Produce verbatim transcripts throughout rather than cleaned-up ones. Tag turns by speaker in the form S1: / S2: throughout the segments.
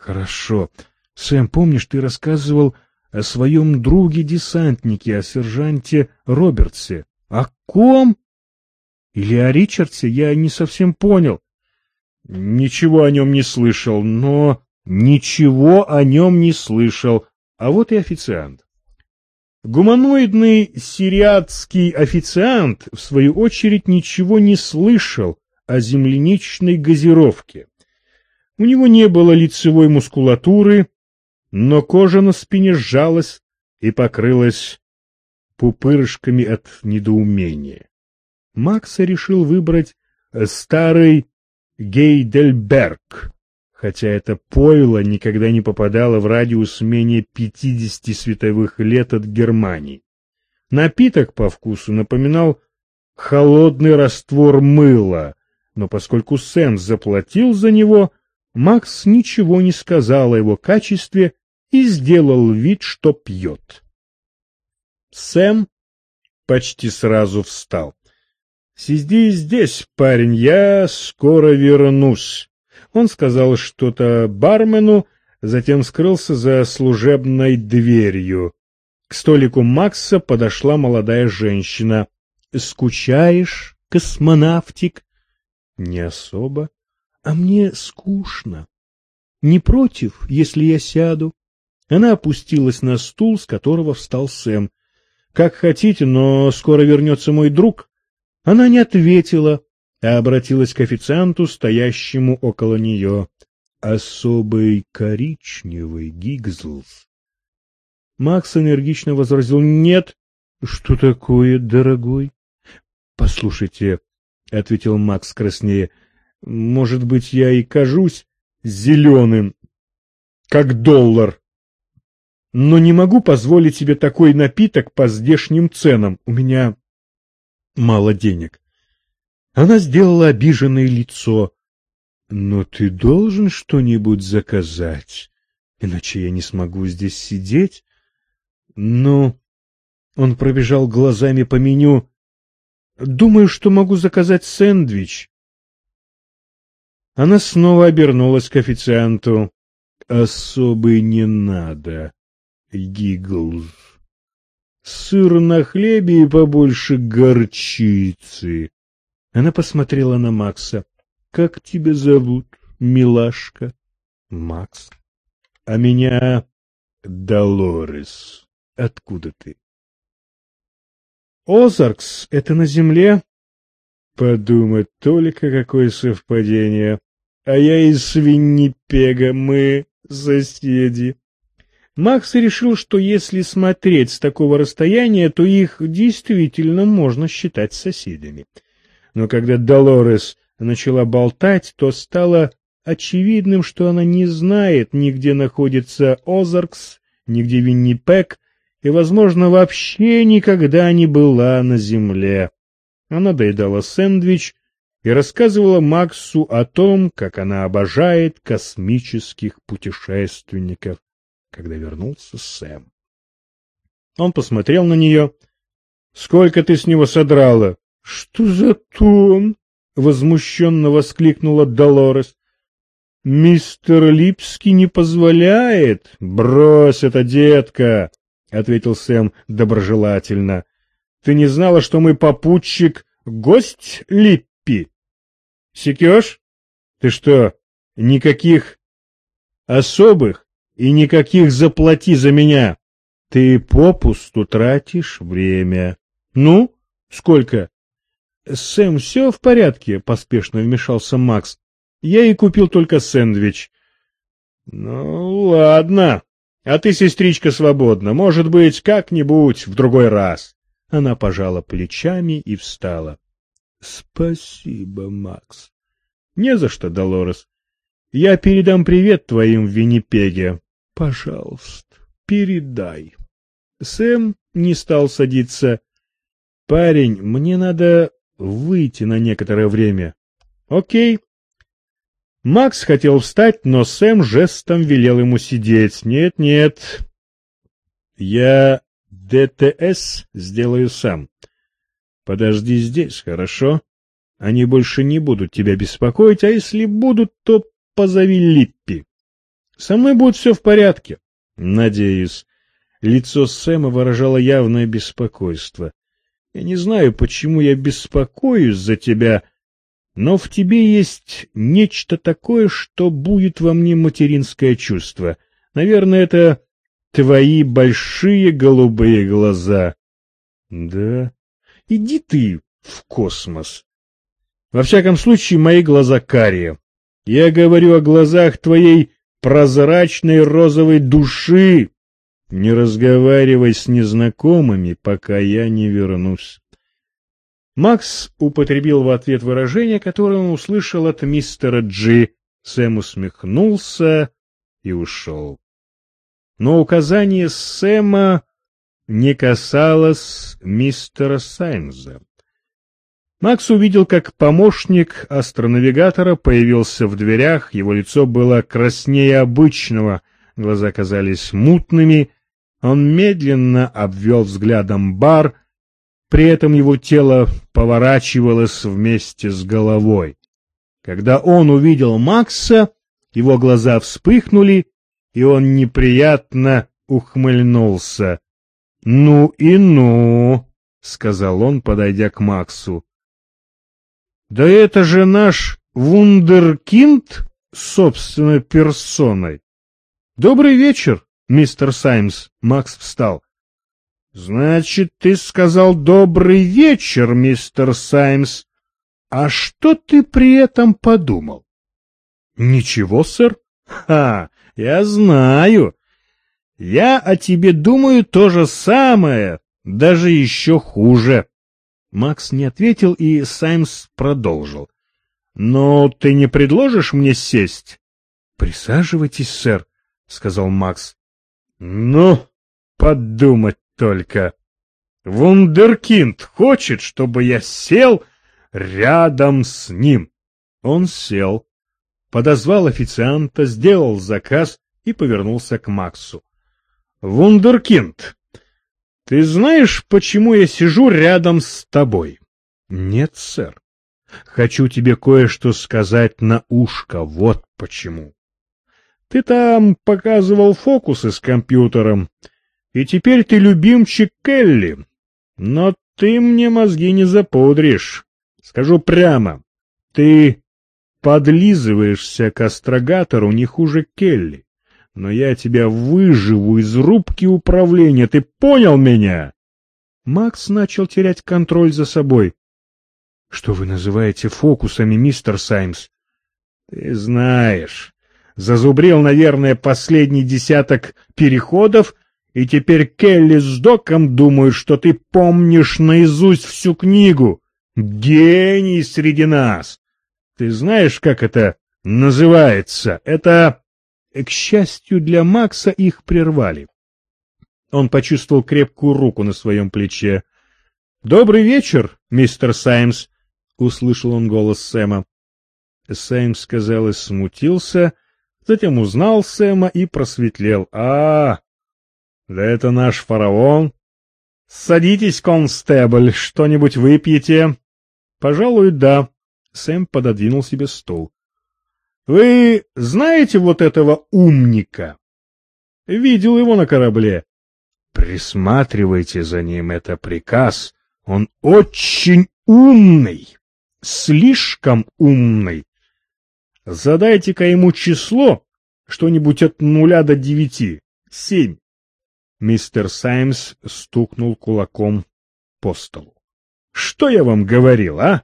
S1: Хорошо. Сэм, помнишь, ты рассказывал о своем друге-десантнике, о сержанте Робертсе? О ком? Или о Ричардсе? Я не совсем понял. Ничего о нем не слышал, но... Ничего о нем не слышал. А вот и официант. Гуманоидный сириатский официант, в свою очередь, ничего не слышал о земляничной газировке. У него не было лицевой мускулатуры, но кожа на спине сжалась и покрылась пупырышками от недоумения. Макс решил выбрать старый Гейдельберг, хотя это пойло никогда не попадало в радиус менее пятидесяти световых лет от Германии. Напиток по вкусу напоминал холодный раствор мыла, но поскольку Сэм заплатил за него, Макс ничего не сказал о его качестве и сделал вид, что пьет. Сэм почти сразу встал. — Сиди здесь, парень, я скоро вернусь. Он сказал что-то бармену, затем скрылся за служебной дверью. К столику Макса подошла молодая женщина. — Скучаешь, космонавтик? — Не особо. — А мне скучно. Не против, если я сяду? Она опустилась на стул, с которого встал Сэм. — Как хотите, но скоро вернется мой друг. Она не ответила, а обратилась к официанту, стоящему около нее. Особый коричневый Гигзлс. Макс энергично возразил: — Нет. — Что такое, дорогой? — Послушайте, — ответил Макс краснея, — может быть, я и кажусь зеленым, как доллар, но не могу позволить себе такой напиток по здешним ценам. У меня мало денег. Она сделала обиженное лицо. — Но ты должен что-нибудь заказать, иначе я не смогу здесь сидеть. — Ну... Он пробежал глазами по меню. — Думаю, что могу заказать сэндвич. Она снова обернулась к официанту. — Особый не надо, Гигглз. Сыр на хлебе и побольше горчицы. Она посмотрела на Макса. — Как тебя зовут, милашка? — Макс. — А меня Долорес. Откуда ты? — Озаркс — это на земле. — Подумать только, какое совпадение. А я из Виннипега, мы соседи. Макс решил, что если смотреть с такого расстояния, то их действительно можно считать соседями. Но когда Долорес начала болтать, то стало очевидным, что она не знает, ни где находится Озаркс, ни где Виннипег, и, возможно, вообще никогда не была на земле. Она доедала сэндвич и рассказывала Максу о том, как она обожает космических путешественников, когда вернулся Сэм. Он посмотрел на нее. — Сколько ты с него содрала? — Что за тон? — возмущенно воскликнула Долорес. — Мистер Липский не позволяет. — Брось это, детка, — ответил Сэм доброжелательно. — Ты не знала, что мой попутчик — гость Липпи? Секешь? Ты что, никаких особых и никаких заплати за меня? Ты попусту тратишь время. Ну, сколько? Сэм, все в порядке, поспешно вмешался Макс. Я и купил только сэндвич. Ну, ладно. А ты, сестричка, свободна. Может быть, как-нибудь в другой раз. Она пожала плечами и встала. Спасибо, Макс. Не за что, Долорес. Я передам привет твоим в Виннипеге. Пожалуйста, передай. Сэм не стал садиться. Парень, мне надо выйти на некоторое время. Окей. Макс хотел встать, но Сэм жестом велел ему сидеть. Нет, нет. Я ДТС сделаю сам. Подожди здесь, хорошо? Они больше не будут тебя беспокоить, а если будут, то позови Липпи. Со мной будет все в порядке. Надеюсь. Лицо Сэма выражало явное беспокойство. Я не знаю, почему я беспокоюсь за тебя, но в тебе есть нечто такое, что будет во мне материнское чувство. Наверное, это твои большие голубые глаза. Да? Иди ты в космос. Во всяком случае, мои глаза карие. Я говорю о глазах твоей прозрачной розовой души. Не разговаривай с незнакомыми, пока я не вернусь. Макс употребил в ответ выражение, которое он услышал от мистера Джи. Сэм усмехнулся и ушел. Но указание Сэма не касалось мистера Саймза. Макс увидел, как помощник астронавигатора появился в дверях, его лицо было краснее обычного, глаза казались мутными, он медленно обвел взглядом бар, при этом его тело поворачивалось вместе с головой. Когда он увидел Макса, его глаза вспыхнули, и он неприятно ухмыльнулся. — Ну и ну, — сказал он, подойдя к Максу. — Да это же наш вундеркинд собственной персоной. — Добрый вечер, мистер Саймс. Макс встал. — Значит, ты сказал добрый вечер, мистер Саймс. А что ты при этом подумал? — Ничего, сэр. — Ха, я знаю. Я о тебе думаю то же самое, даже еще хуже. Макс не ответил, и Саймс продолжил. — Но ты не предложишь мне сесть? — Присаживайтесь, сэр, — сказал Макс. — Ну, подумать только. Вундеркинд хочет, чтобы я сел рядом с ним. Он сел, подозвал официанта, сделал заказ и повернулся к Максу. — Вундеркинд, ты знаешь, почему я сижу рядом с тобой? — Нет, сэр. Хочу тебе кое-что сказать на ушко, вот почему. Ты там показывал фокусы с компьютером, и теперь ты любимчик Келли, но ты мне мозги не запудришь. Скажу прямо, ты подлизываешься к астрогатору не хуже Келли, но я тебя выживу из рубки управления, ты понял меня? Макс начал терять контроль за собой. — Что вы называете фокусами, мистер Саймс? — Ты знаешь, зазубрил, наверное, последний десяток переходов, и теперь Келли с Доком думают, что ты помнишь наизусть всю книгу. Гений среди нас! Ты знаешь, как это называется? Это... К счастью для Макса, их прервали. Он почувствовал крепкую руку на своем плече. — Добрый вечер, мистер Саймс! — услышал он голос Сэма. Саймс, казалось, смутился, затем узнал Сэма и просветлел. — А, да это наш фараон. — Садитесь, констебль, что-нибудь выпьете? — Пожалуй, да. Сэм пододвинул себе стул. — Вы знаете вот этого умника? — Видел его на корабле. — Присматривайте за ним, это приказ. Он очень умный, слишком умный. Задайте-ка ему число, что-нибудь от нуля до девяти. Семь. Мистер Саймс стукнул кулаком по столу. — Что я вам говорил, а?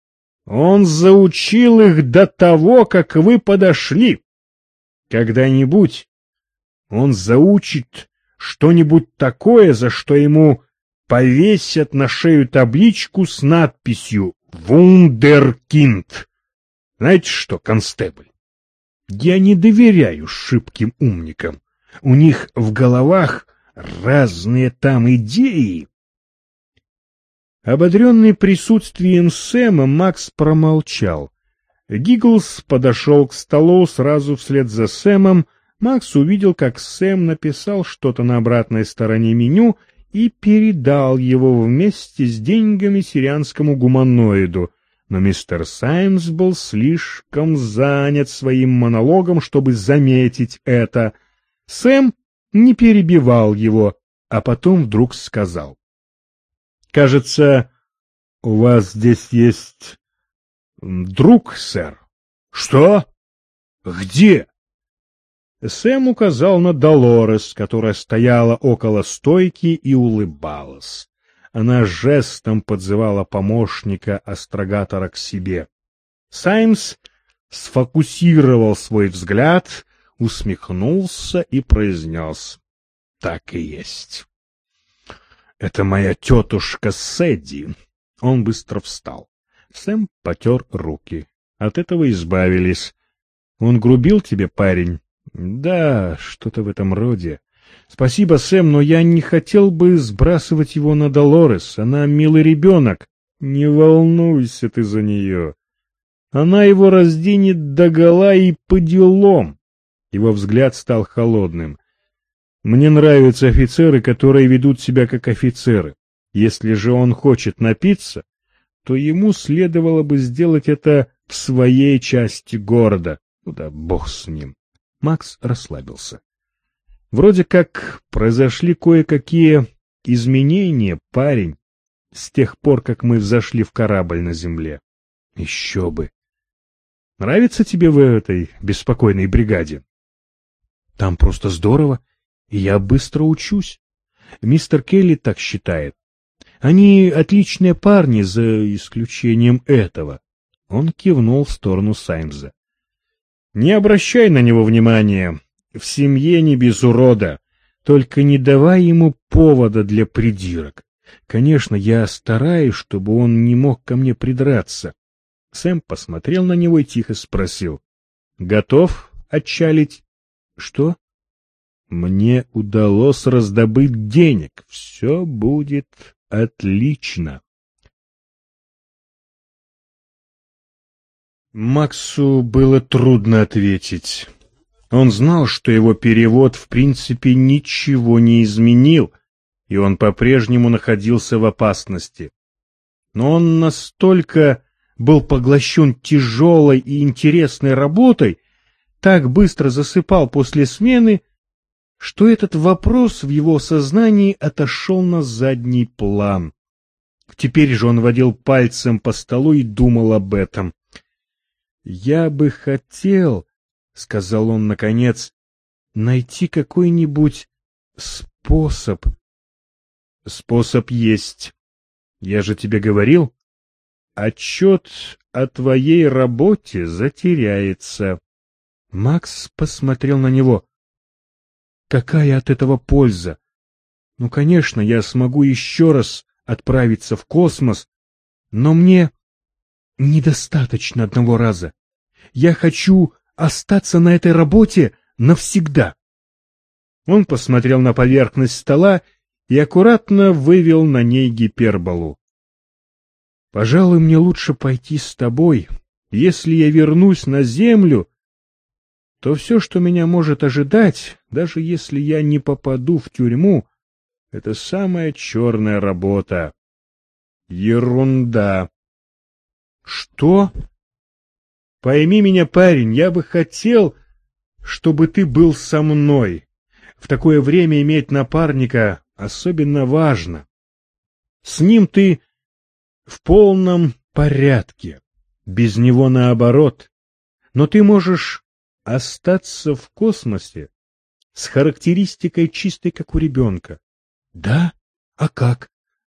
S1: Он заучил их до того, как вы подошли. Когда-нибудь он заучит что-нибудь такое, за что ему повесят на шею табличку с надписью «Вундеркинд». Знаете что, констебль? Я не доверяю шибким умникам. У них в головах разные там идеи. Ободренный присутствием Сэма, Макс промолчал. Гигглс подошел к столу сразу вслед за Сэмом. Макс увидел, как Сэм написал что-то на обратной стороне меню и передал его вместе с деньгами сирианскому гуманоиду. Но мистер Саймс был слишком занят своим монологом, чтобы заметить это. Сэм не перебивал его, а потом вдруг сказал: «Кажется, у вас здесь есть друг, сэр». «Что? Где?» Сэм указал на Долорес, которая стояла около стойки и улыбалась. Она жестом подзывала помощника астрогатора к себе. Саймс сфокусировал свой взгляд, усмехнулся и произнес: «Так и есть. Это моя тетушка Сэдди». Он быстро встал. Сэм потер руки. От этого избавились. «Он грубил тебе, парень?» «Да, что-то в этом роде. Спасибо, Сэм, но я не хотел бы сбрасывать его на Долорес. Она милый ребенок. Не волнуйся ты за нее. Она его разденет догола и по делам». Его взгляд стал холодным. «Мне нравятся офицеры, которые ведут себя как офицеры. Если же он хочет напиться, то ему следовало бы сделать это в своей части города. Ну да бог с ним». Макс расслабился. «Вроде как произошли кое-какие изменения, парень, с тех пор, как мы взошли в корабль на земле». «Еще бы! Нравится тебе в этой беспокойной бригаде?» «Там просто здорово, и я быстро учусь. Мистер Келли так считает. Они отличные парни, за исключением этого». Он кивнул в сторону Саймза. «Не обращай на него внимания. В семье не без урода. Только не давай ему повода для придирок. Конечно, я стараюсь, чтобы он не мог ко мне придраться». Сэм посмотрел на него и тихо спросил: «Готов отчалить?» «Что?» «Мне удалось раздобыть денег. Все будет отлично». Максу было трудно ответить. Он знал, что его перевод в принципе ничего не изменил, и он по-прежнему находился в опасности. Но он настолько был поглощен тяжелой и интересной работой, так быстро засыпал после смены, что этот вопрос в его сознании отошел на задний план. Теперь же он водил пальцем по столу и думал об этом. «Я бы хотел, — сказал он наконец, — найти какой-нибудь способ». «Способ есть. Я же тебе говорил, отчет о твоей работе затеряется». Макс посмотрел на него. «Какая от этого польза? Ну, конечно, я смогу еще раз отправиться в космос, но мне недостаточно одного раза. Я хочу остаться на этой работе навсегда». Он посмотрел на поверхность стола и аккуратно вывел на ней гиперболу. «Пожалуй, мне лучше пойти с тобой. Если я вернусь на Землю, то все, что меня может ожидать, даже если я не попаду в тюрьму, это самая черная работа». «Ерунда». «Что?» «Пойми меня, парень, я бы хотел, чтобы ты был со мной. В такое время иметь напарника особенно важно. С ним ты в полном порядке, без него наоборот. Но ты можешь остаться в космосе с характеристикой чистой, как у ребенка». «Да? А как?»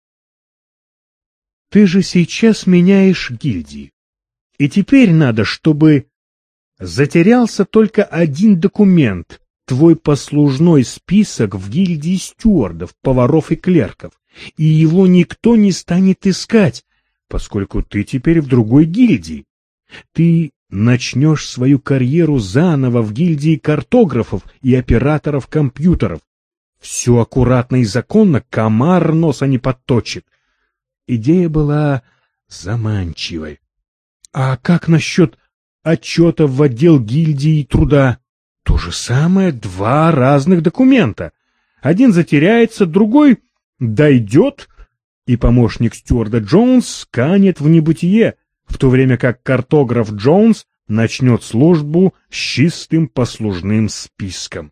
S1: «Ты же сейчас меняешь гильдии. И теперь надо, чтобы затерялся только один документ, твой послужной список в гильдии стюардов, поваров и клерков, и его никто не станет искать, поскольку ты теперь в другой гильдии. Ты начнешь свою карьеру заново в гильдии картографов и операторов компьютеров. Все аккуратно и законно, комар носа не подточит». Идея была заманчивой. «А как насчет отчета в отдел гильдии труда?» «То же самое, два разных документа. Один затеряется, другой дойдет, и помощник стюарда Джонс канет в небытие. в то время как картограф Джонс начнет службу с чистым послужным списком.